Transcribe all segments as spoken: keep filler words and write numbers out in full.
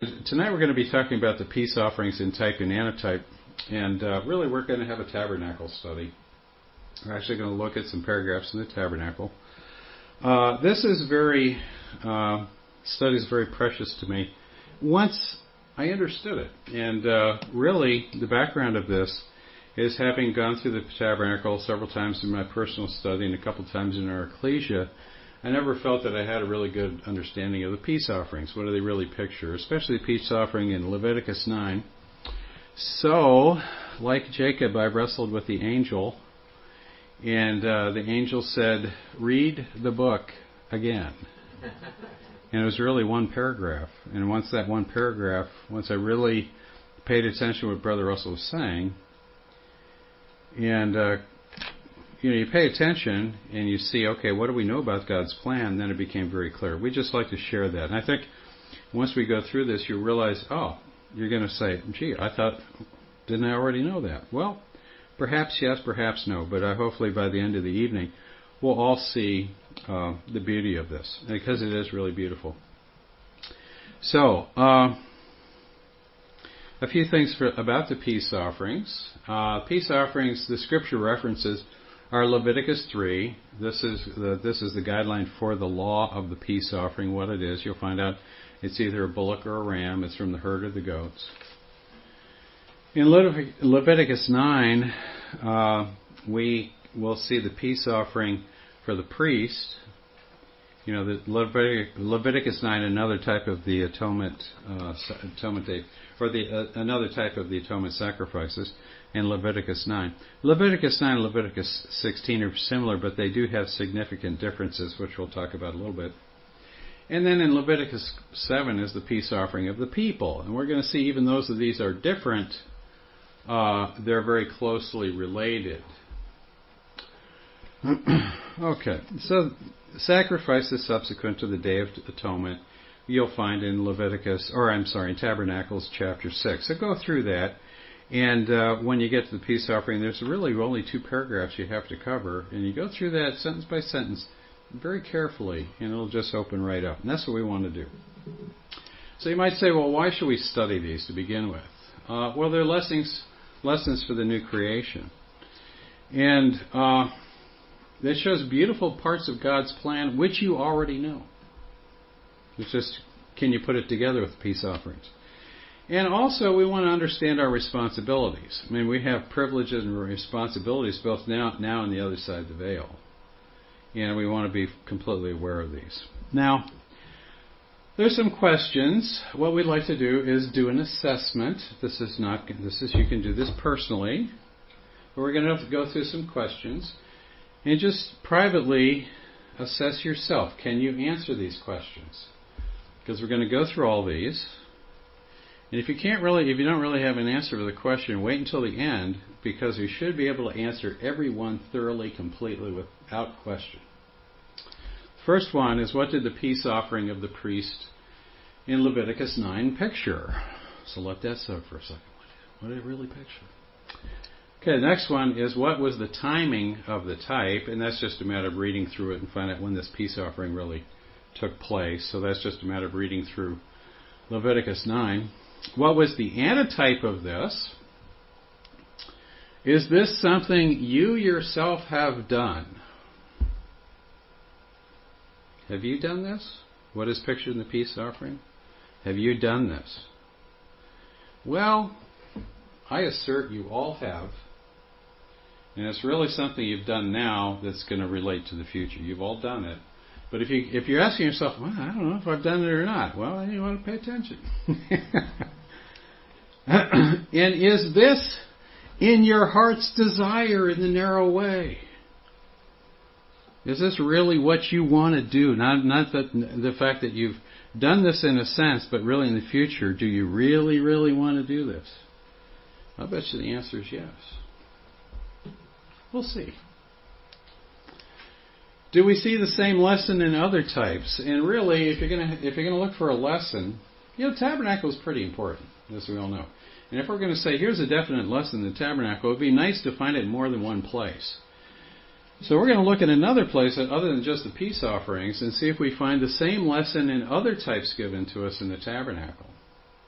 Tonight we're going to be talking about the peace offerings in type and antitype, and uh, really we're going to have a tabernacle study. We're actually going to look at some paragraphs in the tabernacle. Uh, this is very, uh, study is very precious to me. Once I understood it, and uh, really the background of this is having gone through the tabernacle several times in my personal study and a couple times in our ecclesia, I never felt that I had a really good understanding of the peace offerings. What do they really picture? Especially the peace offering in Leviticus nine. So, like Jacob, I wrestled with the angel, and uh, the angel said, read the book again. And it was really one paragraph. And once that one paragraph, once I really paid attention to what Brother Russell was saying, and uh, you know, you pay attention and you see, okay, what do we know about God's plan? Then it became very clear. We just like to share that. And I think once we go through this, you realize, oh, you're going to say, gee, I thought, didn't I already know that? Well, perhaps yes, perhaps no. But uh, hopefully by the end of the evening, we'll all see uh, the beauty of this, because it is really beautiful. So, uh, a few things for, about the peace offerings. Uh, peace offerings, the scripture references are Leviticus three. This is the this is the guideline for the law of the peace offering, what it is. You'll find out it's either a bullock or a ram. It's from the herd or the goats. In Leviticus nine, uh, we will see the peace offering for the priest. You know, the Levitic, Leviticus nine, another type of the atonement, uh, atonement day, or the uh, another type of the atonement sacrifices. In Leviticus nine. Leviticus nine and Leviticus sixteen are similar, but they do have significant differences, which we'll talk about a little bit. And then in Leviticus seven is the peace offering of the people. And we're going to see even those of these are different, uh, they're very closely related. Okay, so sacrifices subsequent to the Day of Atonement you'll find in Leviticus, or I'm sorry, in Tabernacles chapter six. So go through that. And uh, when you get to the peace offering, there's really only two paragraphs you have to cover. And you go through that sentence by sentence very carefully, and it'll just open right up. And that's what we want to do. So you might say, well, why should we study these to begin with? Uh, well, they're lessons, lessons for the new creation. And uh, that shows beautiful parts of God's plan, which you already know. It's just, can you put it together with peace offerings? And also, we want to understand our responsibilities. I mean, we have privileges and responsibilities both now, now and the other side of the veil. And we want to be completely aware of these. Now, there's some questions. What we'd like to do is do an assessment. This is not, this is, you can do this personally. But we're going to have to go through some questions. And just privately assess yourself. Can you answer these questions? Because we're going to go through all these. And if you can't really, if you don't really have an answer for the question, wait until the end, because we should be able to answer every one thoroughly, completely, without question. First one is, what did the peace offering of the priest in Leviticus nine picture? So let that soak for a second. What did it really picture? Okay, the next one is, what was the timing of the type? And that's just a matter of reading through it and find out when this peace offering really took place. So that's just a matter of reading through Leviticus nine. What was the antitype of this? Is this something you yourself have done? Have you done this? What is pictured in the peace offering? Have you done this? Well, I assert you all have. And it's really something you've done now that's going to relate to the future. You've all done it. But if, you, if you're asking yourself, well, I don't know if I've done it or not, well, then you want to pay attention. And is this in your heart's desire in the narrow way? Is this really what you want to do? Not, not that, the fact that you've done this in a sense, but really in the future, do you really, really want to do this? I bet you the answer is yes. We'll see. Do we see the same lesson in other types? And really, if you're going to if you're going to look for a lesson, you know, tabernacle is pretty important, as we all know. And if we're going to say, here's a definite lesson in the tabernacle, it would be nice to find it in more than one place. So we're going to look at another place other than just the peace offerings and see if we find the same lesson in other types given to us in the tabernacle.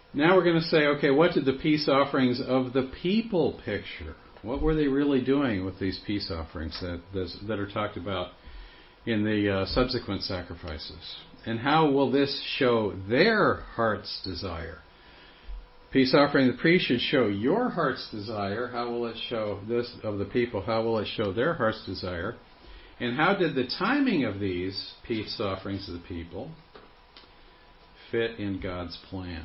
Now we're going to say, okay, what did the peace offerings of the people picture? What were they really doing with these peace offerings that that are talked about in the uh, subsequent sacrifices? And how will this show their heart's desire? Peace offering of the priest should show your heart's desire. How will it show this of the people? How will it show their heart's desire? And how did the timing of these peace offerings of the people fit in God's plan?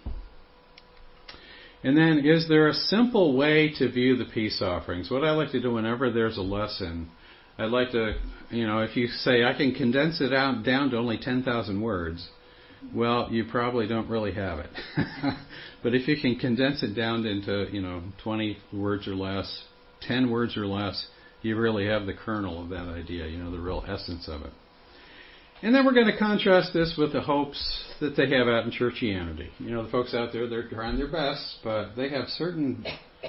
And then, is there a simple way to view the peace offerings? What I like to do whenever there's a lesson, I'd like to, you know, if you say, I can condense it out down to only ten thousand words, well, you probably don't really have it. But if you can condense it down into, you know, twenty words or less, ten words or less, you really have the kernel of that idea, you know, the real essence of it. And then we're going to contrast this with the hopes that they have out in churchianity. You know, the folks out there, they're trying their best, but they have certain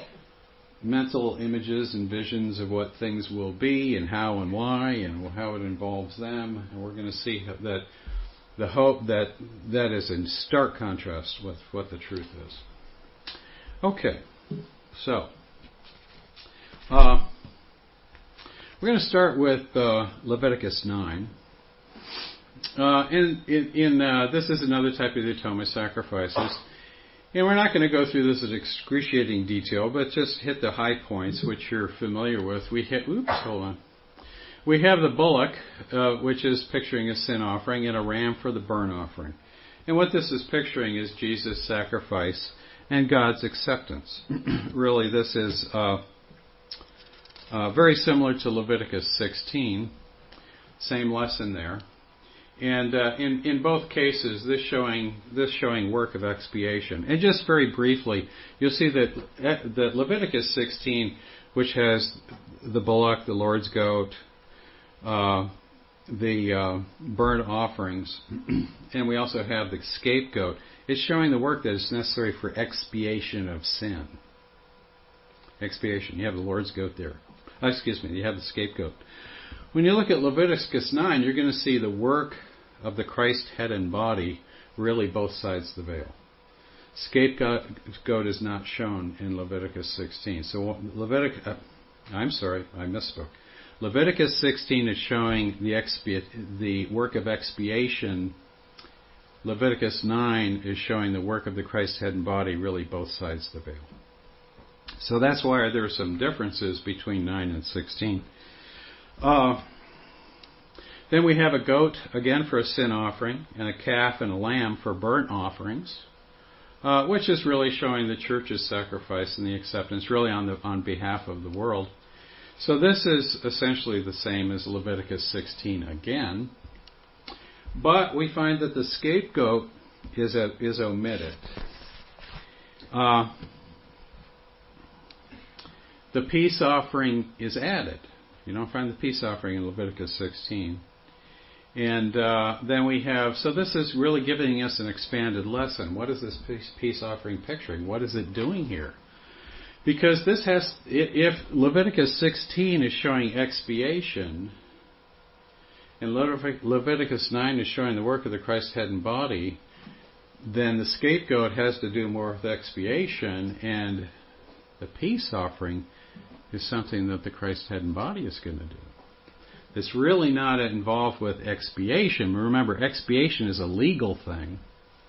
mental images and visions of what things will be and how and why and how it involves them. And we're going to see that the hope that that is in stark contrast with what the truth is. Okay, so uh, we're going to start with uh, Leviticus nine. Uh, in, in, in uh, this is another type of the atonement sacrifices. And we're not going to go through this in excruciating detail, but just hit the high points, which you're familiar with. We hit, oops, hold on. We have the bullock, uh, which is picturing a sin offering, and a ram for the burnt offering. And what this is picturing is Jesus' sacrifice and God's acceptance. Really, this is uh, uh, very similar to Leviticus sixteen. Same lesson there. And uh, in in both cases, this showing this showing work of expiation. And just very briefly, you'll see that that Leviticus sixteen, which has the bullock, the Lord's goat, uh, the uh, burnt offerings, and we also have the scapegoat. It's showing the work that is necessary for expiation of sin. Expiation. You have the Lord's goat there. Oh, excuse me. You have the scapegoat. When you look at Leviticus nine, you're going to see the work of the Christ head and body, really both sides of the veil. Scapegoat is not shown in Leviticus sixteen. So Leviticus, uh, I'm sorry, I misspoke. Leviticus sixteen is showing the expi- the work of expiation. Leviticus nine is showing the work of the Christ head and body, really both sides of the veil. So that's why there are some differences between nine and sixteen. Uh, then we have a goat, again for a sin offering, and a calf and a lamb for burnt offerings, uh, which is really showing the church's sacrifice and the acceptance, really on the on behalf of the world. So this is essentially the same as Leviticus sixteen again, but we find that the scapegoat is a, is omitted. Uh, the peace offering is added. You don't find the peace offering in Leviticus sixteen. And uh, then we have, so this is really giving us an expanded lesson. What is this peace, peace offering picturing? What is it doing here? Because this has, if Leviticus sixteen is showing expiation, and Leviticus nine is showing the work of the Christ head and body, then the scapegoat has to do more with expiation, and the peace offering is something that the Christ head and body is going to do. It's really not involved with expiation. Remember, expiation is a legal thing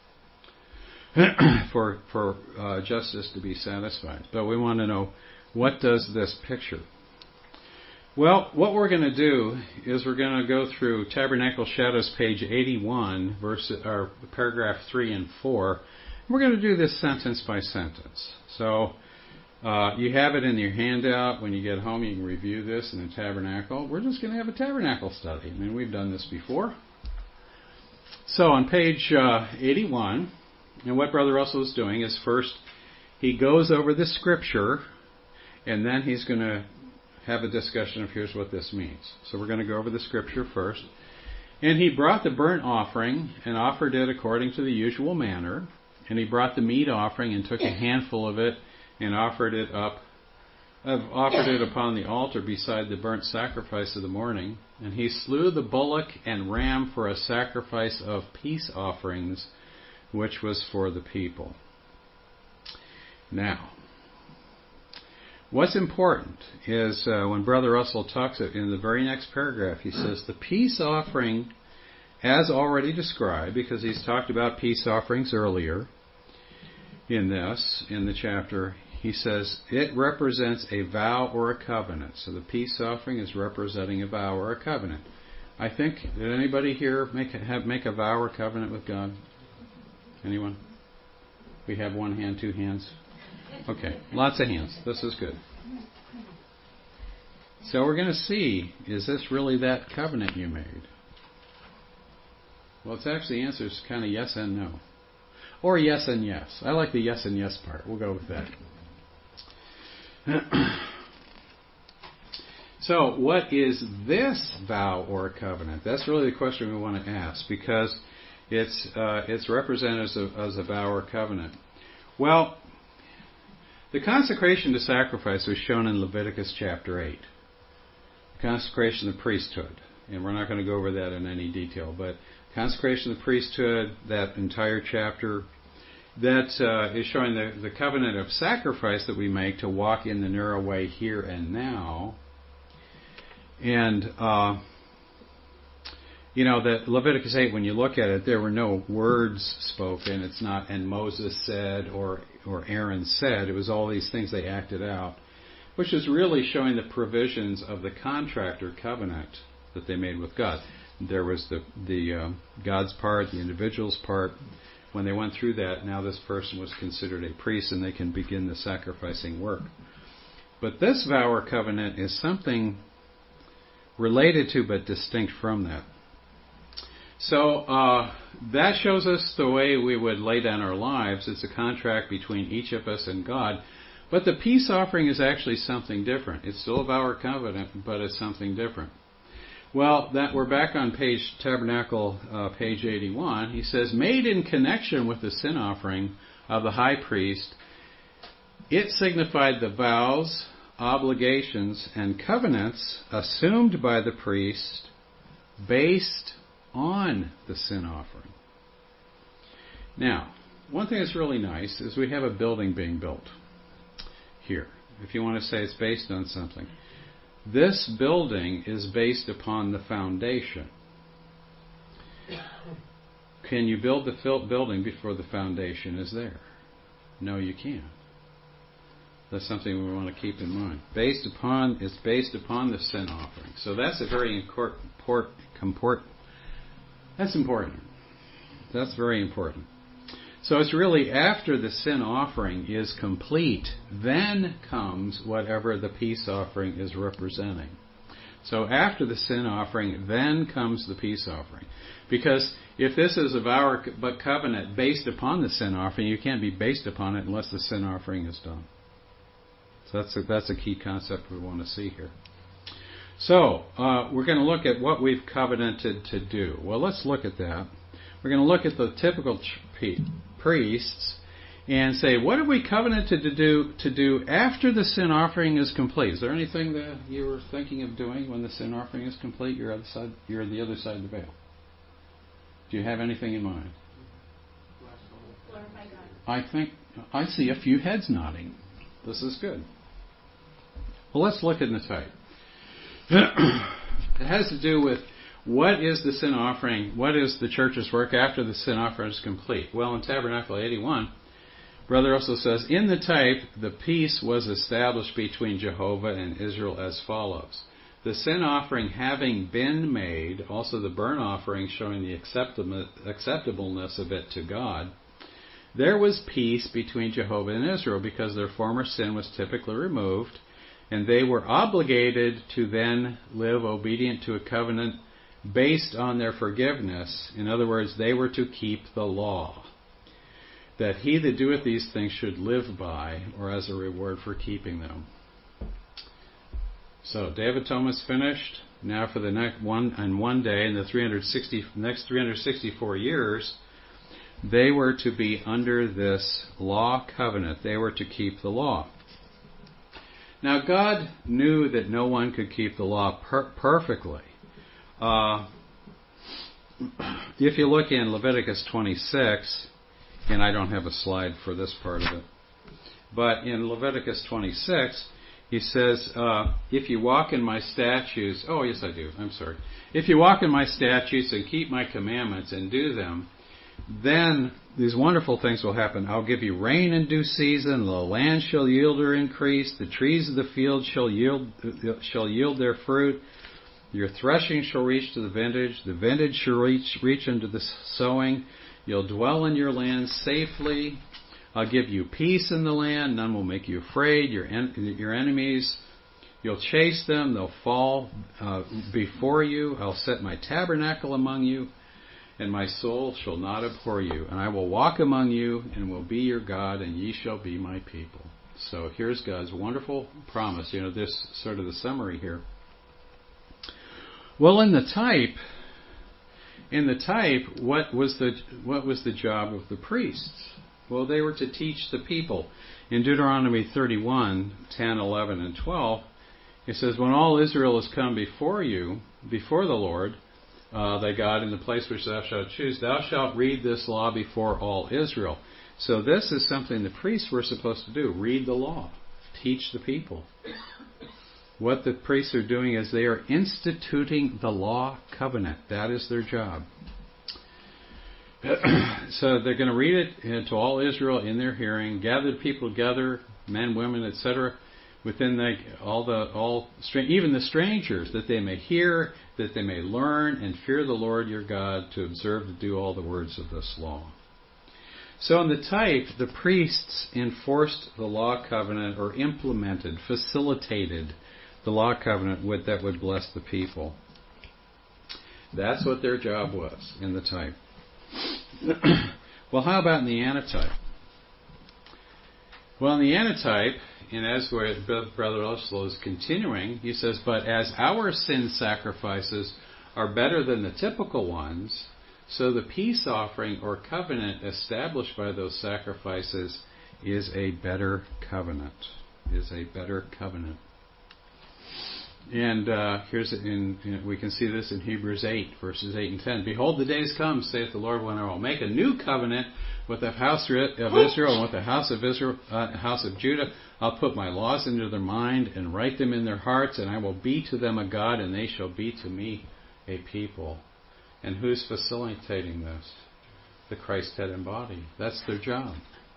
for for uh, justice to be satisfied. But we want to know, what does this picture? Well, what we're going to do is we're going to go through Tabernacle Shadows, page eighty-one, verse, or paragraph three and four. We're going to do this sentence by sentence. So Uh, you have it in your handout. When you get home, you can review this in the tabernacle. We're just going to have a tabernacle study. I mean, we've done this before. So on page uh, eighty-one, and what Brother Russell is doing is first he goes over the scripture, and then he's going to have a discussion of here's what this means. So we're going to go over the scripture first. And he brought the burnt offering and offered it according to the usual manner. And he brought the meat offering and took a handful of it and offered it up, uh, offered it upon the altar beside the burnt sacrifice of the morning. And he slew the bullock and ram for a sacrifice of peace offerings, which was for the people. Now, what's important is uh, when Brother Russell talks in the very next paragraph, he says, the peace offering, as already described, because he's talked about peace offerings earlier in this, in the chapter, he says, it represents a vow or a covenant. So the peace offering is representing a vow or a covenant. I think, did anybody here make a, have, make a vow or covenant with God? Anyone? We have one hand, two hands. Okay, lots of hands. This is good. So we're going to see, is this really that covenant you made? Well, it's actually the answer is kind of yes and no. Or yes and yes. I like the yes and yes part. We'll go with that. So, what is this vow or covenant? That's really the question we want to ask, because it's uh, it's represented as a, as a vow or covenant. Well, the consecration to sacrifice was shown in Leviticus chapter eight. Consecration of the priesthood. And we're not going to go over that in any detail, but consecration of the priesthood, that entire chapter, that uh, is showing the, the covenant of sacrifice that we make to walk in the narrow way here and now. And, uh, you know, that Leviticus eight, when you look at it, there were no words spoken. It's not, and Moses said, or, or Aaron said. It was all these things they acted out, which is really showing the provisions of the contract or covenant that they made with God. There was the, the uh, God's part, the individual's part. When they went through that, now this person was considered a priest and they can begin the sacrificing work. But this vow or covenant is something related to but distinct from that. So uh, that shows us the way we would lay down our lives. It's a contract between each of us and God. But the peace offering is actually something different. It's still a vow or covenant, but it's something different. Well, that we're back on page Tabernacle, uh, page eighty-one. He says, made in connection with the sin offering of the high priest, it signified the vows, obligations, and covenants assumed by the priest based on the sin offering. Now, one thing that's really nice is we have a building being built here. If you want to say it's based on something. This building is based upon the foundation. Can you build the building before the foundation is there? No, you can't. That's something we want to keep in mind. Based upon, it's based upon the sin offering. So that's a very important, important, that's important. That's very important. So it's really after the sin offering is complete, then comes whatever the peace offering is representing. So after the sin offering, then comes the peace offering. Because if this is a vow or covenant based upon the sin offering, you can't be based upon it unless the sin offering is done. So that's a, that's a key concept we want to see here. So uh, we're going to look at what we've covenanted to do. Well, let's look at that. We're going to look at the typical ch- priests and say, what have we covenanted to do to do after the sin offering is complete? Is there anything that you were thinking of doing when the sin offering is complete? You're on the side, you're on the other side of the veil. Do you have anything in mind? Glorify God. I think I see a few heads nodding. This is good. Well, let's look in the type. It has to do with what is the sin offering, what is the church's work after the sin offering is complete. Well, in Tabernacle eighty-one, Brother also says, in the type, the peace was established between Jehovah and Israel as follows. The sin offering having been made, also the burnt offering showing the acceptableness of it to God, there was peace between Jehovah and Israel because their former sin was typically removed, and they were obligated to then live obedient to a covenant based on their forgiveness. In other words, they were to keep the law, that he that doeth these things should live by, or as a reward for keeping them. So, Day of Atonement's finished. Now for the next one, and one day, in the three hundred sixty, next three hundred sixty-four years, they were to be under this law covenant. They were to keep the law. Now, God knew that no one could keep the law per- perfectly. Uh, if you look in Leviticus twenty-six, and I don't have a slide for this part of it, But in Leviticus twenty-six, he says, uh, if you walk in my statutes, oh yes I do, I'm sorry. If you walk in my statutes and keep my commandments and do them, then these wonderful things will happen. I'll give you rain in due season, the land shall yield her increase, the trees of the field shall yield, shall yield their fruit, your threshing shall reach to the vintage, the vintage shall reach, reach into the sowing, you'll dwell in your land safely, I'll give you peace in the land, none will make you afraid, your, en- your enemies, you'll chase them, they'll fall uh, before you, I'll set my tabernacle among you, and my soul shall not abhor you. And I will walk among you, and will be your God, and ye shall be my people. So here's God's wonderful promise. You know, this sort of the summary here. Well, in the type, in the type, what was the what was the job of the priests? Well, they were to teach the people. In Deuteronomy thirty-one, ten, eleven, and twelve, it says, when all Israel has come before you, before the Lord, Uh, thy God, in the place which thou shalt choose, thou shalt read this law before all Israel. So this is something the priests were supposed to do. Read the law. Teach the people. What the priests are doing is they are instituting the law covenant. That is their job. So they're going to read it to all Israel in their hearing, gather the people together, men, women, et cetera, within the, all the all even the strangers, that they may hear, that they may learn and fear the Lord your God, to observe to do all the words of this law. So in the type, the priests enforced the law covenant, or implemented, facilitated the law covenant with, that would bless the people. That's what their job was in the type. Well, how about in the antitype? Well, in the antitype, and as Brother Oslo is continuing, he says, but as our sin sacrifices are better than the typical ones, so the peace offering or covenant established by those sacrifices is a better covenant. Is a better covenant. And uh, here's in, in we can see this in Hebrews eight, verses eight and ten. Behold, the days come, saith the Lord, when I will make a new covenant with the house of Israel and with the house of Israel, uh, house of Judah. I'll put my laws into their mind and write them in their hearts, and I will be to them a God, and they shall be to me a people. And who's facilitating this? The Christ head and body. That's their job.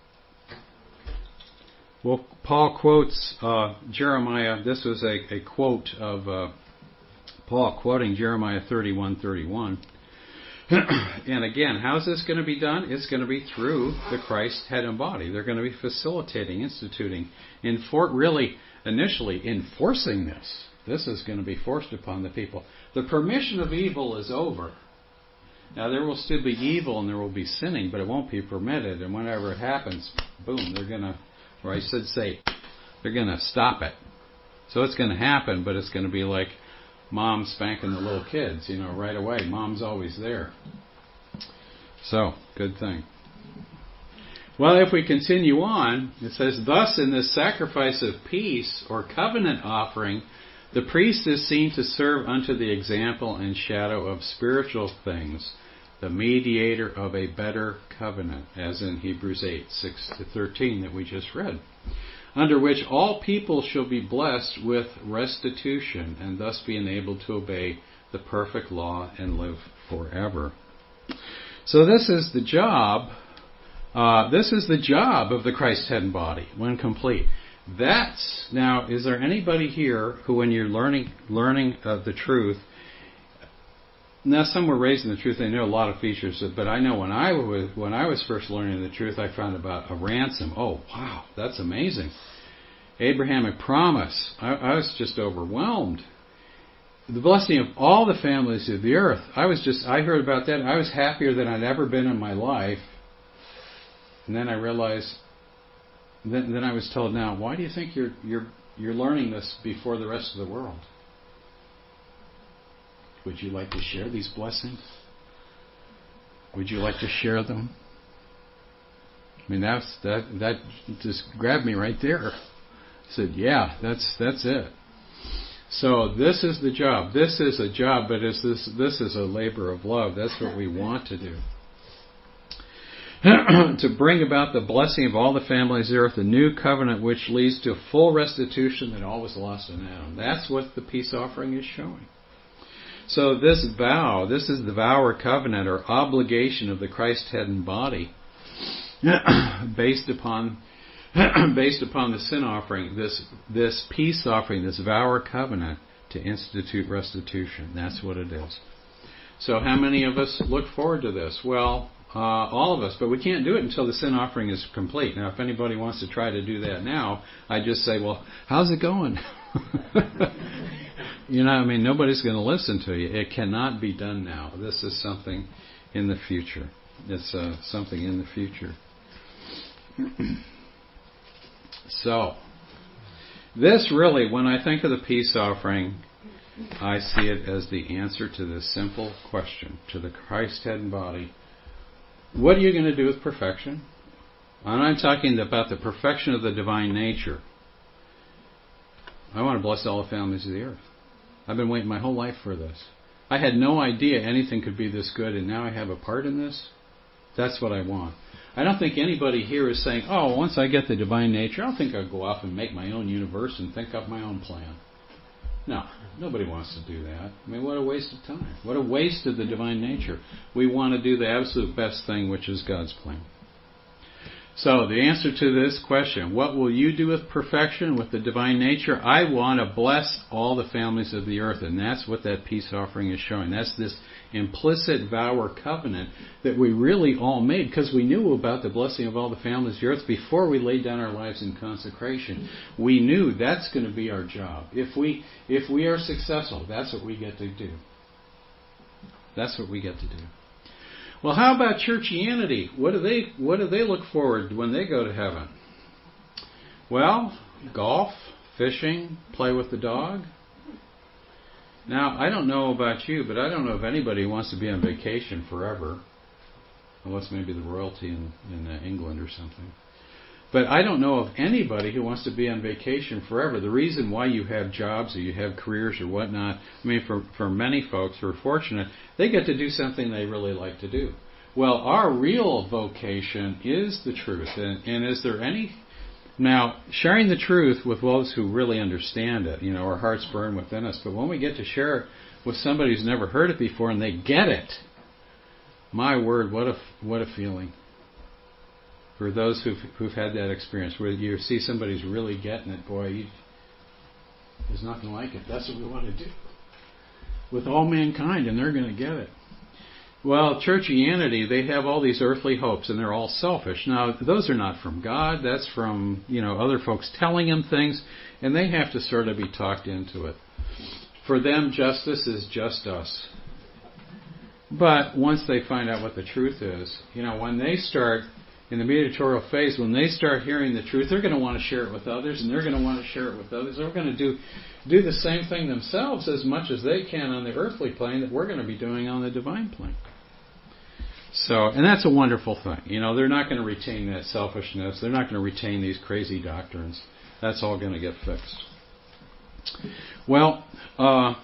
Well, Paul quotes uh, Jeremiah. This was a, a quote of uh, Paul quoting Jeremiah thirty-one thirty-one. And again, how's this going to be done? It's going to be through the Christ head and body. They're going to be facilitating, instituting, enfor- really initially enforcing this. This is going to be forced upon the people. The permission of evil is over. Now, there will still be evil and there will be sinning, but it won't be permitted. And whenever it happens, boom, they're going to, or I should say, they're going to stop it. So it's going to happen, but it's going to be like mom spanking the little kids, you know, right away. Mom's always there. So, good thing. Well, if we continue on, it says, thus in this sacrifice of peace or covenant offering, the priest is seen to serve unto the example and shadow of spiritual things, the mediator of a better covenant, as in Hebrews eight, six to thirteen that we just read, under which all people shall be blessed with restitution, and thus be enabled to obey the perfect law and live forever. So this is the job, uh, this is the job of the Christ head and body, when complete. That's, now, is there anybody here who, when you're learning learning uh, the truth, now some were raised in the truth, they know a lot of features, but I know when I was when I was first learning the truth, I found about a ransom. Oh, wow, that's amazing. Abrahamic promise. I, I was just overwhelmed. The blessing of all the families of the earth. I was just, I heard about that, and I was happier than I'd ever been in my life. And then I realized, Then, then I was told, now, why do you think you're you're you're learning this before the rest of the world? Would you like to share these blessings? Would you like to share them? I mean, that's that that just grabbed me right there. I said, yeah, that's that's it. So this is the job. This is a job, but it's this this is a labor of love. That's what we want to do. to bring about the blessing of all the families of the earth, a new covenant which leads to full restitution that all was lost in Adam. That's what the peace offering is showing. So this vow, this is the vow or covenant or obligation of the Christ head and body, based upon based upon the sin offering, this this peace offering, this vow or covenant to institute restitution. That's what it is. So how many of us look forward to this? Well, uh, all of us, but we can't do it until the sin offering is complete. Now, if anybody wants to try to do that now, I just say, well, how's it going? You know, I mean, nobody's going to listen to you. It cannot be done now. This is something in the future. It's uh, something in the future. So, this really, when I think of the peace offering, I see it as the answer to this simple question, to the Christ head and body. What are you going to do with perfection? And I'm talking about the perfection of the divine nature. I want to bless all the families of the earth. I've been waiting my whole life for this. I had no idea anything could be this good, and now I have a part in this. That's what I want. I don't think anybody here is saying, oh, once I get the divine nature, I don't think I'll go off and make my own universe and think up my own plan. No, nobody wants to do that. I mean, what a waste of time. What a waste of the divine nature. We want to do the absolute best thing, which is God's plan. So, the answer to this question, what will you do with perfection, with the divine nature? I want to bless all the families of the earth, and that's what that peace offering is showing. That's this implicit vow or covenant that we really all made because we knew about the blessing of all the families of the earth before we laid down our lives in consecration. We knew that's going to be our job. If we if we are successful, that's what we get to do. That's what we get to do. Well, how about churchianity? What do they what do they look forward to when they go to heaven? Well, golf, fishing, play with the dog. Now, I don't know about you, but I don't know if anybody wants to be on vacation forever, unless maybe the royalty in, in uh, England or something. But I don't know of anybody who wants to be on vacation forever. The reason why you have jobs or you have careers or whatnot, I mean, for, for many folks who are fortunate, they get to do something they really like to do. Well, our real vocation is the truth. And, and is there any... Now, sharing the truth with those who really understand it, you know, our hearts burn within us. But when we get to share it with somebody who's never heard it before and they get it, my word, what a, what a feeling. For those who've, who've had that experience, where you see somebody's really getting it, boy, you, there's nothing like it. That's what we want to do with all mankind, and they're going to get it. Well, churchianity, they have all these earthly hopes, and they're all selfish. Now, those are not from God. That's from, you know, other folks telling them things, and they have to sort of be talked into it. For them, justice is just us. But once they find out what the truth is, you know, when they start, in the mediatorial phase, when they start hearing the truth, they're going to want to share it with others, and they're going to want to share it with others. They're going to do do the same thing themselves as much as they can on the earthly plane that we're going to be doing on the divine plane. So, and that's a wonderful thing. You know, they're not going to retain that selfishness. They're not going to retain these crazy doctrines. That's all going to get fixed. Well, uh,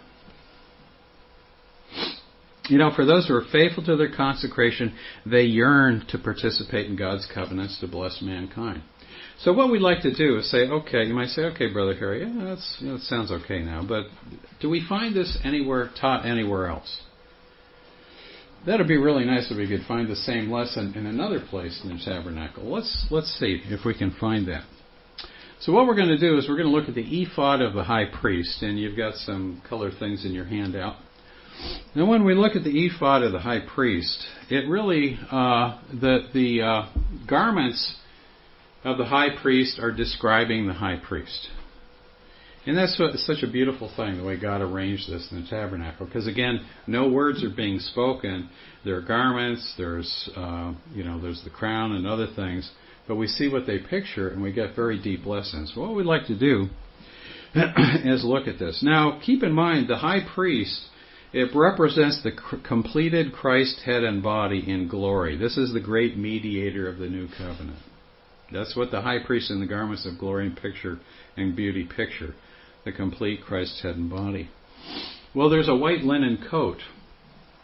you know, for those who are faithful to their consecration, they yearn to participate in God's covenants to bless mankind. So what we'd like to do is say, okay, you might say, okay, Brother Harry, yeah, that's, you know, that sounds okay now, but do we find this anywhere, taught anywhere else? That would be really nice if we could find the same lesson in another place in the tabernacle. Let's let's see if we can find that. So what we're going to do is we're going to look at the ephod of the high priest, and you've got some colored things in your handout. Now, when we look at the ephod of the high priest, it really uh, the the uh, garments of the high priest are describing the high priest. And that's what, such a beautiful thing, the way God arranged this in the tabernacle. Because again, no words are being spoken. There are garments, there's uh, you know, there's the crown and other things. But we see what they picture, and we get very deep lessons. What we'd like to do is look at this. Now, keep in mind, the high priest, it represents the c- completed Christ head and body in glory. This is the great mediator of the new covenant. That's what the high priest in the garments of glory and picture and beauty picture. The complete Christ's head and body. Well, there's a white linen coat.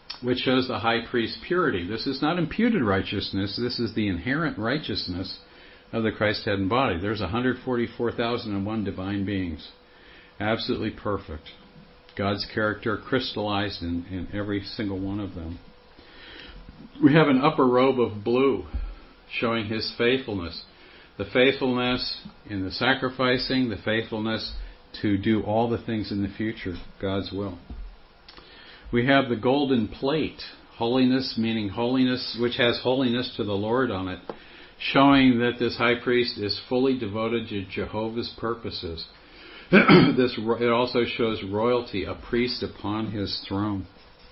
which shows the high priest's purity. This is not imputed righteousness. This is the inherent righteousness of the Christ head and body. There's one hundred forty-four thousand one divine beings. Absolutely perfect. God's character crystallized in, in every single one of them. We have an upper robe of blue showing his faithfulness. The faithfulness in the sacrificing, the faithfulness to do all the things in the future, God's will. We have the golden plate, holiness meaning holiness, which has holiness to the Lord on it, showing that this high priest is fully devoted to Jehovah's purposes. This it also shows royalty, a priest upon his throne.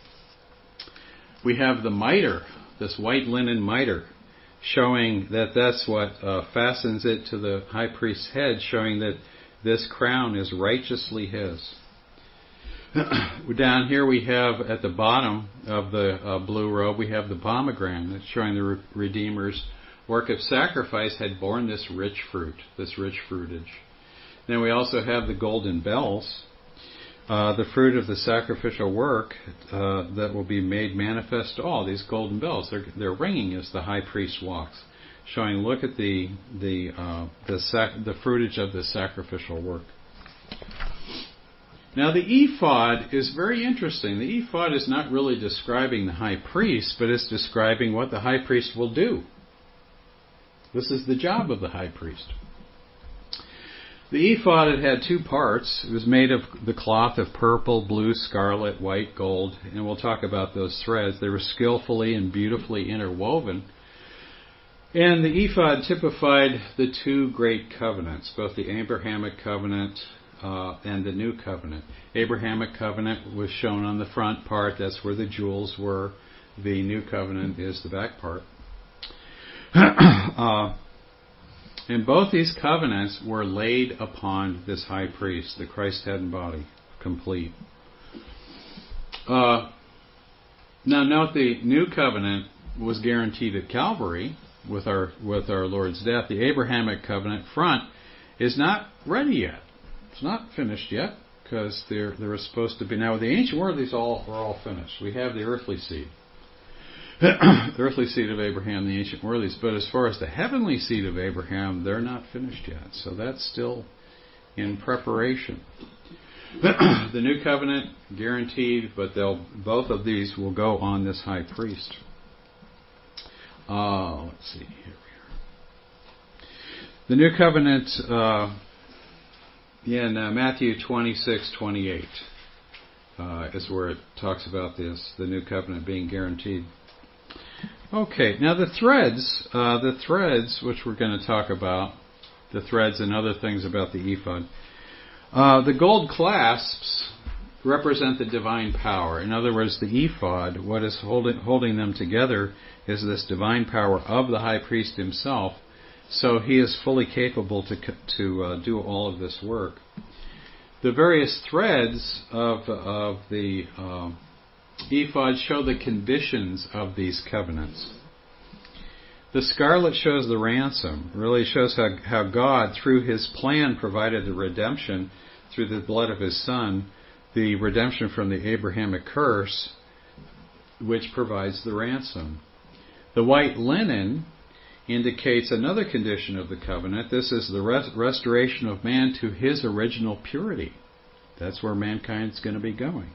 We have the mitre, this white linen mitre, showing that that's what uh, fastens it to the high priest's head, showing that this crown is righteously his. Down here we have at the bottom of the uh, blue robe, we have the pomegranate, showing the re- Redeemer's work of sacrifice had borne this rich fruit, this rich fruitage. Then we also have the golden bells, uh, the fruit of the sacrificial work uh, that will be made manifest to all. These golden bells, they're, they're ringing as the high priest walks, showing, look at the the uh, the, sac- the fruitage of the sacrificial work. Now the ephod is very interesting. The ephod is not really describing the high priest, but it's describing what the high priest will do. This is the job of the high priest. The ephod it had two parts. It was made of the cloth of purple, blue, scarlet, white, gold, and we'll talk about those threads. They were skillfully and beautifully interwoven. And the ephod typified the two great covenants, both the Abrahamic covenant uh, and the new covenant. Abrahamic covenant was shown on the front part. That's where the jewels were. The new covenant is the back part. uh, And both these covenants were laid upon this high priest, the Christ head and body, complete. Uh, now note the new covenant was guaranteed at Calvary with our with our Lord's death. The Abrahamic covenant front is not ready yet. It's not finished yet because there there was supposed to be. Now the ancient worthies all are all finished. We have the earthly seed. The earthly seed of Abraham, the ancient worthies. But as far as the heavenly seed of Abraham, they're not finished yet. So that's still in preparation. The new covenant, guaranteed, but they'll both of these will go on this high priest. Uh, let's see. Here we are. The new covenant uh, in uh, Matthew twenty-six twenty-eight uh, is where it talks about this, the new covenant being guaranteed. Okay, now the threads, uh, the threads, which we're going to talk about, the threads and other things about the ephod. Uh, the gold clasps represent the divine power. In other words, the ephod, what is holding, holding them together is this divine power of the high priest himself, so he is fully capable to, to uh, do all of this work. The various threads of, of the uh, ephod show the conditions of these covenants. The scarlet shows the ransom, really shows how, how God, through his plan, provided the redemption through the blood of his Son, the redemption from the Abrahamic curse, which provides the ransom. The white linen indicates another condition of the covenant. This is the rest, restoration of man to his original purity. That's where mankind's going to be going.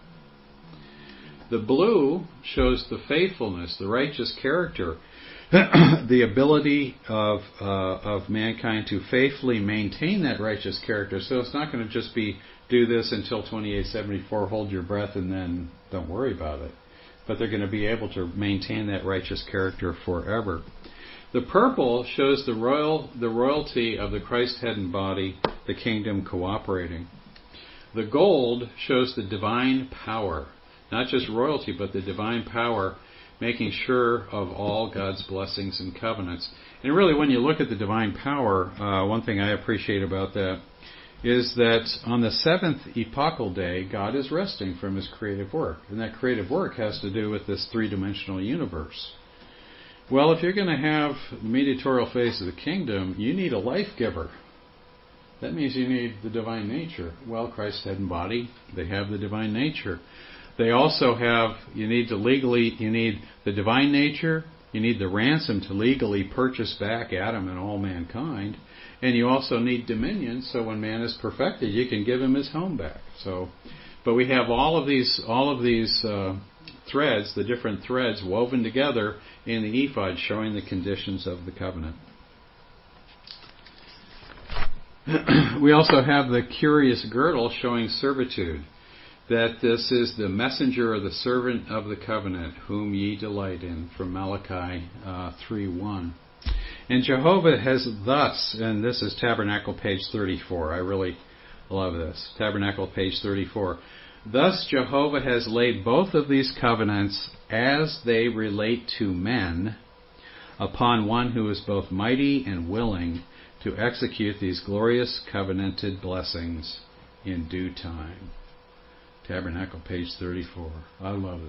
The blue shows the faithfulness, the righteous character, the ability of uh, of mankind to faithfully maintain that righteous character. So it's not going to just be do this until twenty-eight seventy-four, hold your breath, and then don't worry about it. But they're going to be able to maintain that righteous character forever. The purple shows the royal the royalty of the Christ head and body, the kingdom cooperating. The gold shows the divine power. Not just royalty, but the divine power, making sure of all God's blessings and covenants. And really, when you look at the divine power, uh, one thing I appreciate about that is that on the seventh epochal day, God is resting from his creative work. And that creative work has to do with this three-dimensional universe. Well, if you're going to have the mediatorial phase of the kingdom, you need a life giver. That means you need the divine nature. Well, Christ's head and body, they have the divine nature. They also have, you need to legally, you need the divine nature, you need the ransom to legally purchase back Adam and all mankind, and you also need dominion, so when man is perfected, you can give him his home back. So, but we have all of these, all of these uh, threads, the different threads woven together in the ephod, showing the conditions of the covenant. We also have the curious girdle showing servitude, that this is the messenger or the servant of the covenant, whom ye delight in, from Malachi uh, three one. And Jehovah has thus, and this is Tabernacle page thirty-four, I really love this, Tabernacle page thirty-four. Thus Jehovah has laid both of these covenants as they relate to men upon one who is both mighty and willing to execute these glorious covenanted blessings in due time. Tabernacle page thirty-four. I love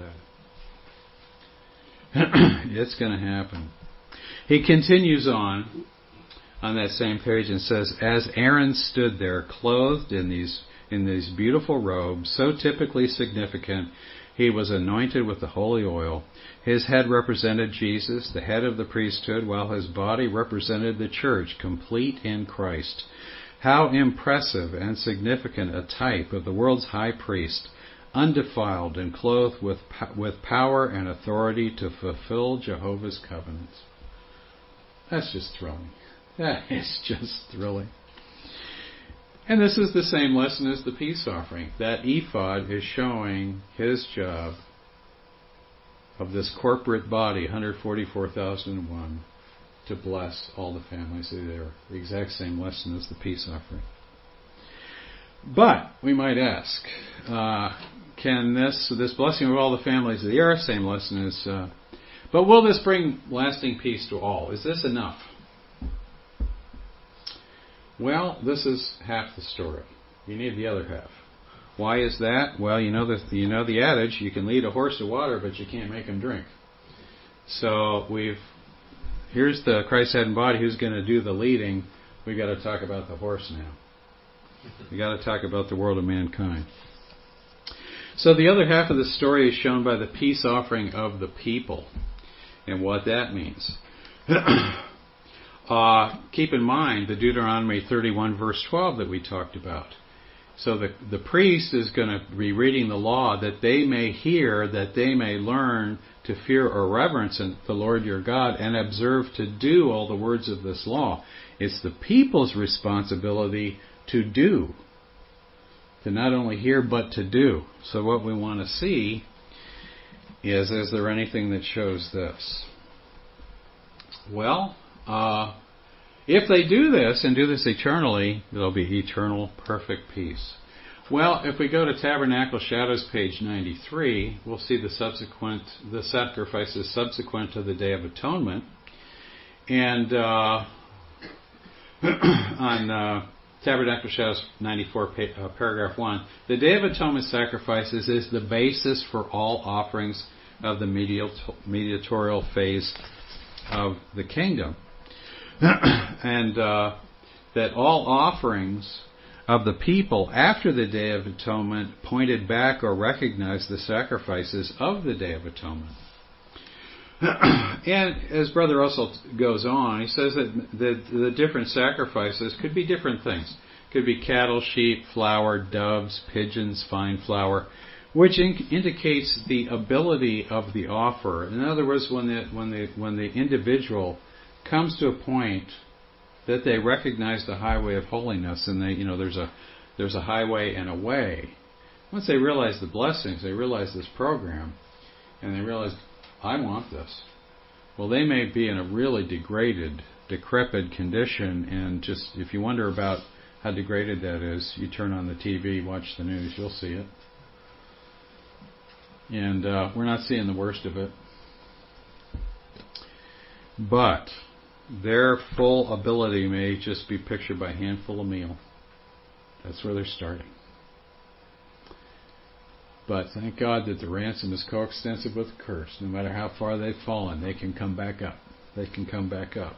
that. It's going to happen. He continues on on that same page and says, as Aaron stood there clothed in these in these beautiful robes, so typically significant, he was anointed with the holy oil. His head represented Jesus, the head of the priesthood, while his body represented the church, complete in Christ. How impressive and significant a type of the world's high priest, undefiled and clothed with with power and authority to fulfill Jehovah's covenants. That's just thrilling. That is just thrilling. And this is the same lesson as the peace offering. That ephod is showing his job of this corporate body, one hundred forty-four thousand one, to bless all the families of the earth. The exact same lesson as the peace offering. But we might ask, uh, can this this blessing of all the families of the earth, same lesson as, uh, but will this bring lasting peace to all? Is this enough? Well, this is half the story. You need the other half. Why is that? Well, you know the you know the adage: you can lead a horse to water, but you can't make him drink. So we've here's the Christ head and body who's going to do the leading. We got to talk about the horse now. We got to talk about the world of mankind. So the other half of the story is shown by the peace offering of the people, and what that means. Uh, keep in mind the Deuteronomy thirty-one verse twelve that we talked about. So the, the priest is going to be reading the law that they may hear, that they may learn to fear or reverence the Lord your God and observe to do all the words of this law. It's the people's responsibility to do. To not only hear but to do. So what we want to see is, is there anything that shows this? Well, Uh, if they do this and do this eternally, there'll be eternal perfect peace. Well, if we go to Tabernacle Shadows page ninety-three, we'll see the subsequent the sacrifices subsequent to the Day of Atonement. And uh, on uh, Tabernacle Shadows ninety-four, pa- uh, paragraph one, the Day of Atonement sacrifices is the basis for all offerings of the mediator- mediatorial phase of the kingdom. and uh, that all offerings of the people after the Day of Atonement pointed back or recognized the sacrifices of the Day of Atonement. And as Brother Russell goes on, he says that the, the different sacrifices could be different things. Could be cattle, sheep, flour, doves, pigeons, fine flour, which in, indicates the ability of the offerer. In other words, when the when the when the individual comes to a point that they recognize the highway of holiness, and they, you know, there's a there's a highway and a way. Once they realize the blessings, they realize this program, and they realize, I want this. Well, they may be in a really degraded, decrepit condition, and just if you wonder about how degraded that is, you turn on the T V, watch the news, you'll see it. And uh, we're not seeing the worst of it. But their full ability may just be pictured by a handful of meal. That's where they're starting. But thank God that the ransom is coextensive with the curse. No matter how far they've fallen, they can come back up. They can come back up.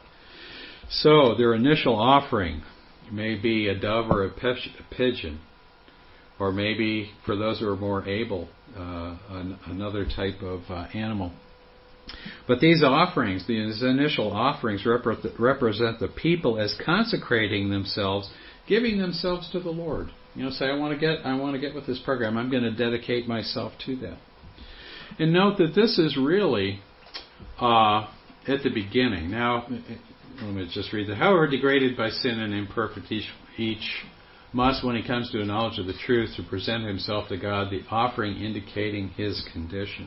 So their initial offering may be a dove or a pigeon, or maybe for those who are more able, uh, an, another type of uh, animal. But these offerings, these initial offerings, repre- represent the people as consecrating themselves, giving themselves to the Lord. You know, say, I want to get, I want to get with this program. I'm going to dedicate myself to that. And note that this is really uh, at the beginning. Now, let me just read that. However degraded by sin and imperfect each, each must, when he comes to a knowledge of the truth, to present himself to God, the offering indicating his condition.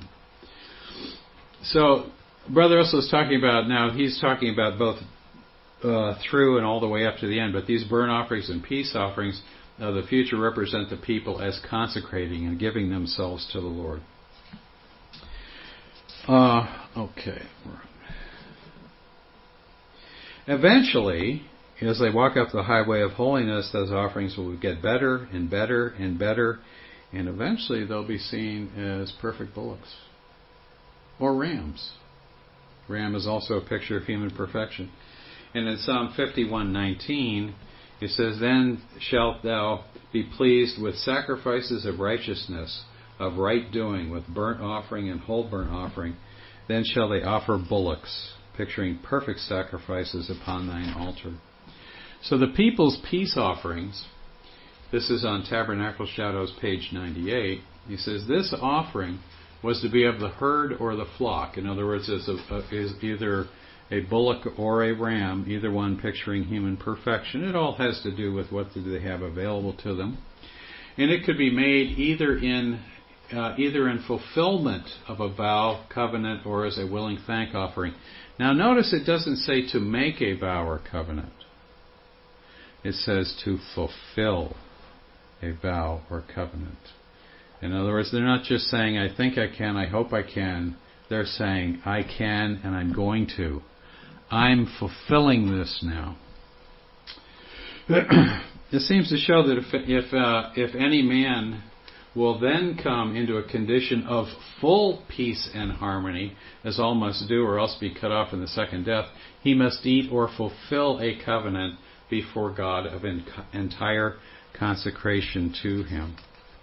So, Brother Russell is talking about, now he's talking about both uh, through and all the way up to the end, but these burnt offerings and peace offerings of the future represent the people as consecrating and giving themselves to the Lord. Uh, okay. Eventually, as they walk up the highway of holiness, those offerings will get better and better and better, and eventually they'll be seen as perfect bullocks or rams. Ram is also a picture of human perfection. And in Psalm fifty-one nineteen, it says, Then shalt thou be pleased with sacrifices of righteousness, of right doing, with burnt offering and whole burnt offering. Then shall they offer bullocks, picturing perfect sacrifices upon thine altar. So the people's peace offerings, this is on Tabernacle Shadows, page ninety-eight. He says, this offering was to be of the herd or the flock. In other words, is, a, is either a bullock or a ram, either one picturing human perfection. It all has to do with what do they have available to them. And it could be made either in uh, either in fulfillment of a vow, covenant, or as a willing thank offering. Now notice it doesn't say to make a vow or covenant. It says to fulfill a vow or covenant. In other words, they're not just saying, I think I can, I hope I can. They're saying, I can and I'm going to. I'm fulfilling this now. It seems to show that if if, uh, if any man will then come into a condition of full peace and harmony, as all must do or else be cut off in the second death, he must eat or fulfill a covenant before God of en- entire consecration to him.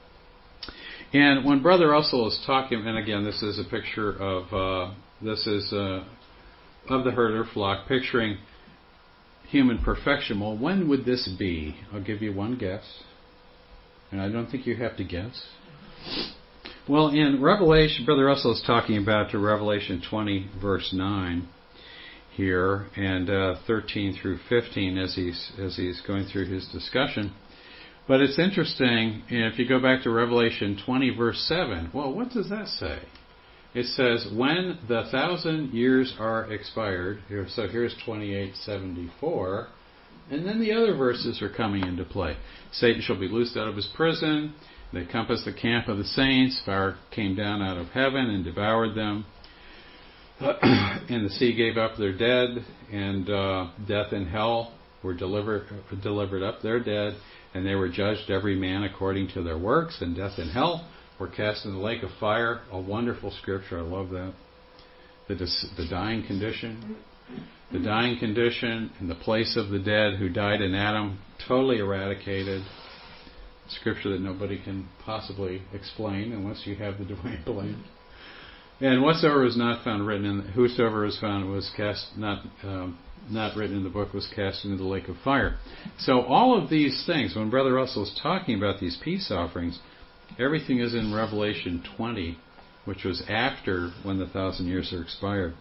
And when Brother Russell is talking, and again, this is a picture of, uh, this is uh, of the herd or flock, picturing human perfection. Well, when would this be? I'll give you one guess. And I don't think you have to guess. Well, in Revelation, Brother Russell is talking about to Revelation twenty, verse nine here, and uh, thirteen through fifteen as he's, as he's going through his discussion. But it's interesting, if you go back to Revelation twenty, verse seven, well, what does that say? It says, when the thousand years are expired, here, so here's twenty-eight seventy-four, and then the other verses are coming into play. Satan shall be loosed out of his prison, they compassed the camp of the saints, fire came down out of heaven and devoured them, and the sea gave up their dead, and uh, death and hell were delivered, delivered up their dead, and they were judged every man according to their works, and death and hell were cast in the lake of fire. A wonderful scripture, I love that. The, the dying condition, the dying condition in the place of the dead who died in Adam, totally eradicated. Scripture that nobody can possibly explain unless you have the divine blame. And whatsoever was not found written in, whosoever was found was cast, not um, not written in the book, was cast into the lake of fire. So all of these things, when Brother Russell is talking about these peace offerings, everything is in Revelation twenty, which was after when the thousand years are expired.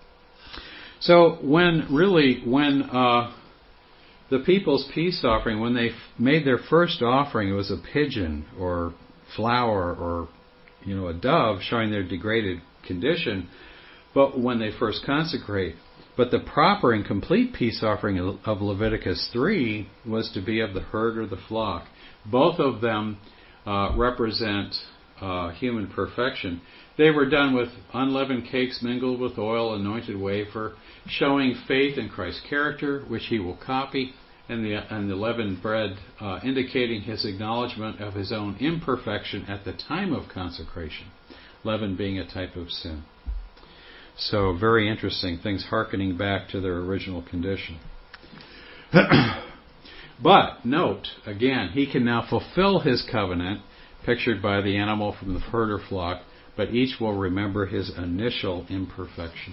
So when really, when uh, the people's peace offering, when they f- made their first offering, it was a pigeon or flower or, you know, a dove, showing their degraded condition. But when they first consecrate, but the proper and complete peace offering of Leviticus three was to be of the herd or the flock. Both of them uh, represent uh, human perfection. They were done with unleavened cakes mingled with oil, anointed wafer, showing faith in Christ's character, which he will copy, and the, and the leavened bread uh, indicating his acknowledgement of his own imperfection at the time of consecration, leaven being a type of sin. So very interesting things hearkening back to their original condition. But, note, again, he can now fulfill his covenant, pictured by the animal from the herder flock, but each will remember his initial imperfection.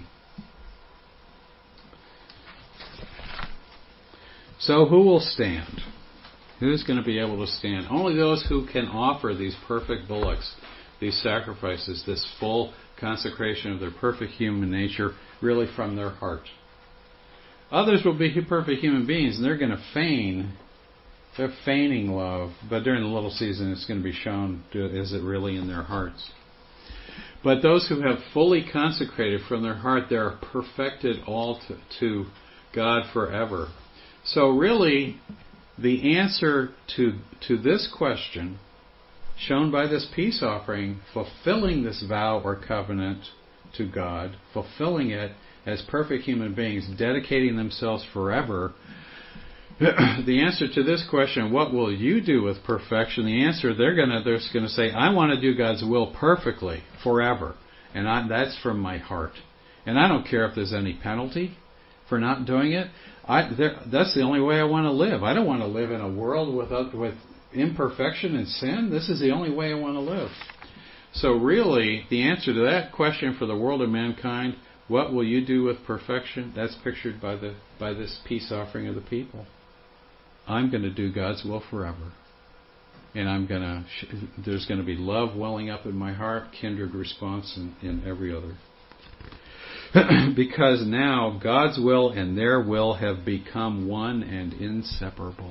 So who will stand? Who's going to be able to stand? Only those who can offer these perfect bullocks, these sacrifices, this full consecration of their perfect human nature, really from their heart. Others will be perfect human beings, and they're going to feign, they're feigning love, but during the little season it's going to be shown, is it really in their hearts? But those who have fully consecrated from their heart, they're perfected all to, to God forever. So really, the answer to to this question, shown by this peace offering, fulfilling this vow or covenant to God, fulfilling it as perfect human beings, dedicating themselves forever, the answer to this question, what will you do with perfection? The answer, they're gonna they're gonna say, I want to do God's will perfectly, forever. And I, that's from my heart. And I don't care if there's any penalty for not doing it. I, that's the only way I want to live. I don't want to live in a world with, with imperfection and sin. This is the only way I want to live. So really, the answer to that question for the world of mankind, what will you do with perfection? That's pictured by the by this peace offering of the people. I'm going to do God's will forever. And I'm going to, there's going to be love welling up in my heart, kindred response in, in every other. Because now God's will and their will have become one and inseparable.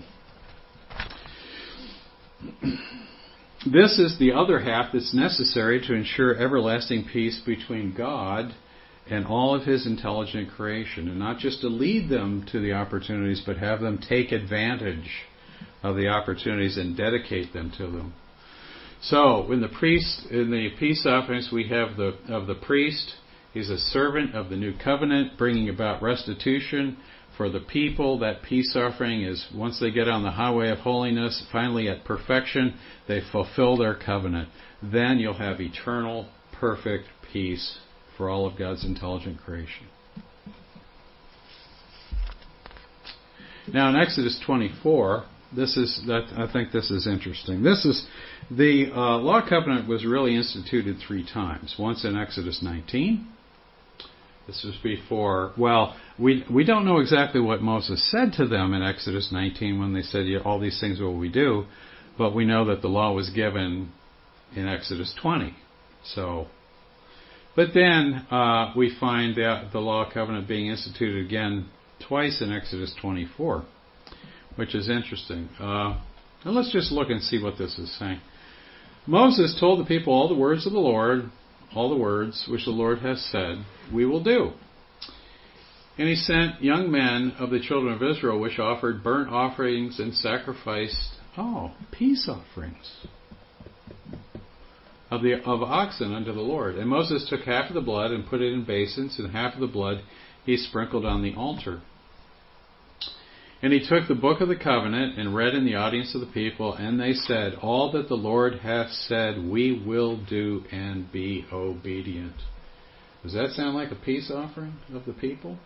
This is the other half that's necessary to ensure everlasting peace between God and all of His intelligent creation, and not just to lead them to the opportunities, but have them take advantage of the opportunities and dedicate them to them. So, in the priest, in the peace offerings, we have the of the priest. He's a servant of the new covenant, bringing about restitution for the people. That peace offering is, once they get on the highway of holiness, finally at perfection, they fulfill their covenant. Then you'll have eternal, perfect peace for all of God's intelligent creation. Now in Exodus twenty-four, this is that I think this is interesting. This is the uh, law covenant was really instituted three times. Once in Exodus nineteen. This was before, well, we we don't know exactly what Moses said to them in Exodus nineteen when they said, yeah, all these things will we do, but we know that the law was given in Exodus twenty. So, but then uh, we find that the law covenant being instituted again twice in Exodus twenty-four, which is interesting. Uh, and let's just look and see what this is saying. Moses told the people all the words of the Lord, all the words which the Lord has said, we will do. And he sent young men of the children of Israel, which offered burnt offerings and sacrificed, oh, peace offerings of the of oxen unto the Lord. And Moses took half of the blood and put it in basins, and half of the blood he sprinkled on the altar. And he took the book of the covenant and read in the audience of the people, and they said, all that the Lord hath said we will do and be obedient. Does that sound like a peace offering of the people?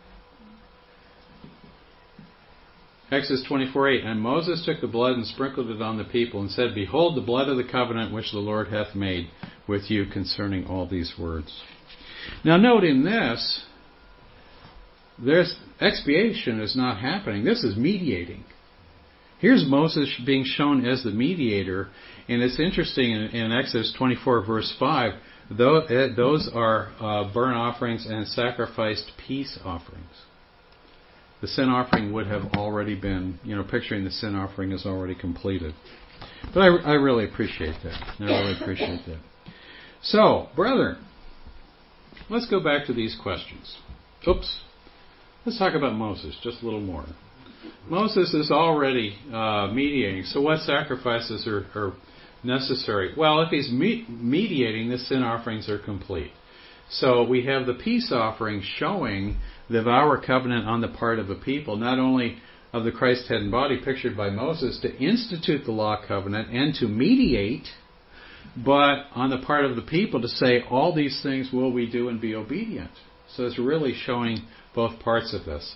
Exodus twenty-four eight, and Moses took the blood and sprinkled it on the people and said, behold the blood of the covenant which the Lord hath made with you concerning all these words. Now note in this, there's expiation is not happening. This is mediating. Here's Moses being shown as the mediator, and it's interesting in, in Exodus twenty-four verse five, those are uh, burnt offerings and sacrificed peace offerings. The sin offering would have already been, you know, picturing the sin offering is already completed. But I, I really appreciate that. I really appreciate that. So, brethren, let's go back to these questions. Oops. Let's talk about Moses just a little more. Moses is already uh, mediating, so what sacrifices are, are necessary? Well, if he's me- mediating, the sin offerings are complete. So we have the peace offering showing the vow or covenant on the part of the people, not only of the Christ head and body pictured by Moses to institute the law covenant and to mediate, but on the part of the people to say, all these things will we do and be obedient. So it's really showing both parts of this.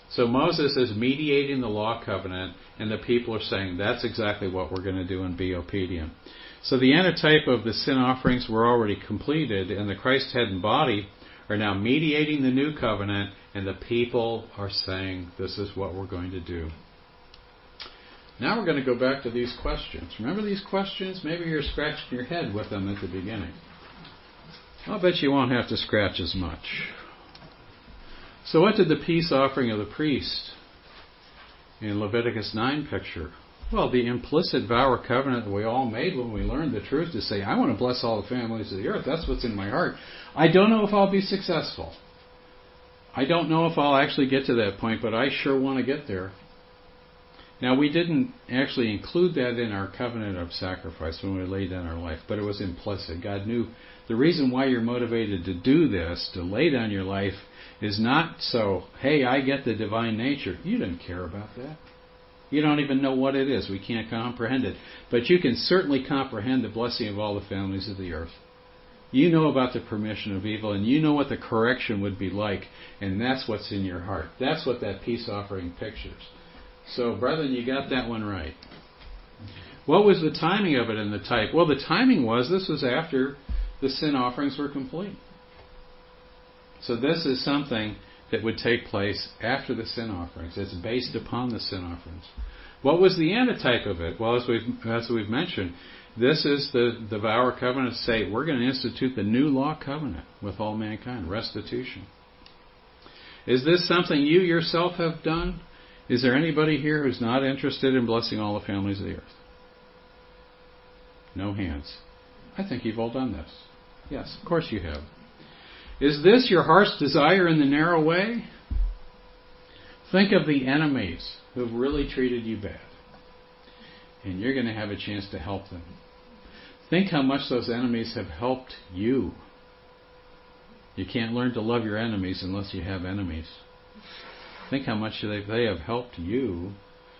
So Moses is mediating the law covenant, and the people are saying, that's exactly what we're going to do and be obedient. So the antitype of the sin offerings were already completed, and the Christ head and body are now mediating the new covenant, and the people are saying, this is what we're going to do. Now we're going to go back to these questions. Remember these questions? Maybe you're scratching your head with them at the beginning. I'll bet you won't have to scratch as much. So what did the peace offering of the priest in Leviticus nine picture? Well, the implicit vow or covenant that we all made when we learned the truth to say, I want to bless all the families of the earth. That's what's in my heart. I don't know if I'll be successful. I don't know if I'll actually get to that point, but I sure want to get there. Now, we didn't actually include that in our covenant of sacrifice when we laid down our life, but it was implicit. God knew the reason why you're motivated to do this, to lay down your life, is not so, hey, I get the divine nature. You didn't care about that. You don't even know what it is. We can't comprehend it. But you can certainly comprehend the blessing of all the families of the earth. You know about the permission of evil, and you know what the correction would be like, and that's what's in your heart. That's what that peace offering pictures. So, brethren, you got that one right. What was the timing of it in the type? Well, the timing was, this was after the sin offerings were complete. So this is something that would take place after the sin offerings. It's based upon the sin offerings. What was the antitype of it? Well, as we've, as we've mentioned, this is the, the vow or covenant to say, we're going to institute the new law covenant with all mankind, restitution. Is this something you yourself have done? Is there anybody here who's not interested in blessing all the families of the earth? No hands. I think you've all done this. Yes, of course you have. Is this your heart's desire in the narrow way? Think of the enemies who've really treated you bad. And you're going to have a chance to help them. Think how much those enemies have helped you. You can't learn to love your enemies unless you have enemies. Think how much they, they have helped you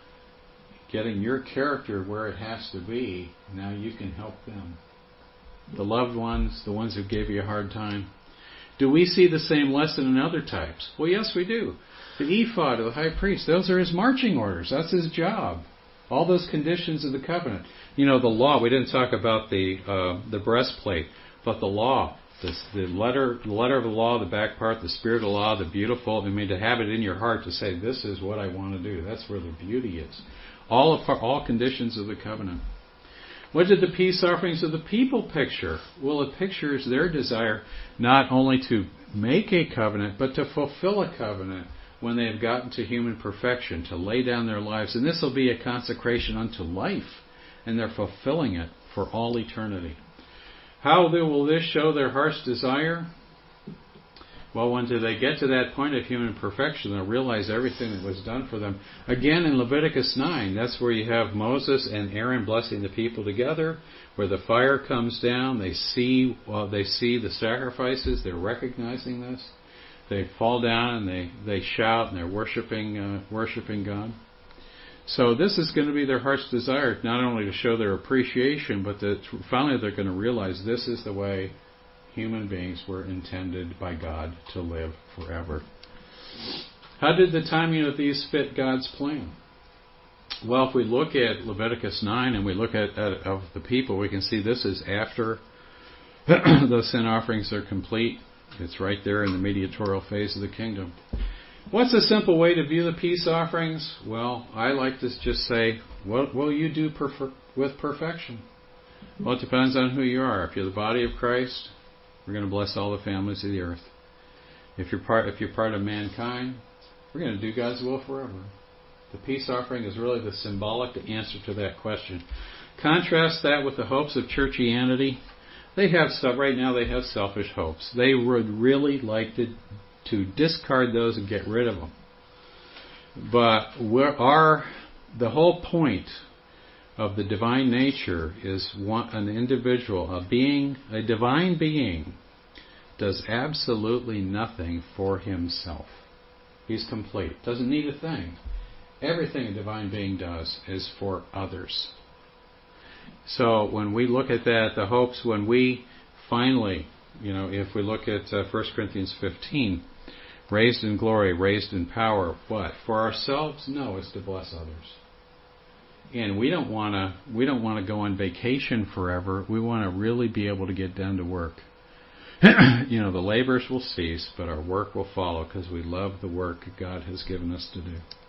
getting your character where it has to be. Now you can help them. The loved ones, the ones who gave you a hard time. Do we see the same lesson in other types? Well, yes, we do. The ephod of the high priest, those are his marching orders. That's his job. All those conditions of the covenant. You know, the law, we didn't talk about the uh, the breastplate, but the law, the, the letter the letter of the law, the back part, the spirit of the law, the beautiful, I mean, to have it in your heart to say, this is what I want to do. That's where the beauty is. All of, all conditions of the covenant. What did the peace offerings of the people picture? Well, it pictures their desire not only to make a covenant, but to fulfill a covenant when they have gotten to human perfection, to lay down their lives. And this will be a consecration unto life, and they're fulfilling it for all eternity. How will this show their heart's desire? Well, when do they get to that point of human perfection, they'll realize everything that was done for them. Again, in Leviticus nine, that's where you have Moses and Aaron blessing the people together, where the fire comes down. They see, well, they see the sacrifices. They're recognizing this. They fall down and they, they shout and they're worshiping uh, worshiping God. So this is going to be their heart's desire, not only to show their appreciation, but that finally they're going to realize this is the way human beings were intended by God to live forever. How did the timing of these fit God's plan? Well, if we look at Leviticus nine and we look at, at of the people, we can see this is after the sin offerings are complete. It's right there in the mediatorial phase of the kingdom. What's a simple way to view the peace offerings? Well, I like to just say, what will you do perf- with perfection? Well, it depends on who you are. If you're the body of Christ, we're going to bless all the families of the earth. If you're part, if you're part of mankind, we're going to do God's will forever. The peace offering is really the symbolic answer to that question. Contrast that with the hopes of churchianity. They have stuff right now. They have selfish hopes. They would really like to to discard those and get rid of them. But where our the whole point of the divine nature is one, an individual, a being, a divine being, does absolutely nothing for himself. He's complete. Doesn't need a thing. Everything a divine being does is for others. So when we look at that, the hopes, when we finally, you know, if we look at uh, First Corinthians fifteen, Raised in glory, raised in power. What? For ourselves? No, it's to bless others. And we don't want to. We don't want to go on vacation forever. We want to really be able to get down to work. You know, the labors will cease, but our work will follow because we love the work God has given us to do.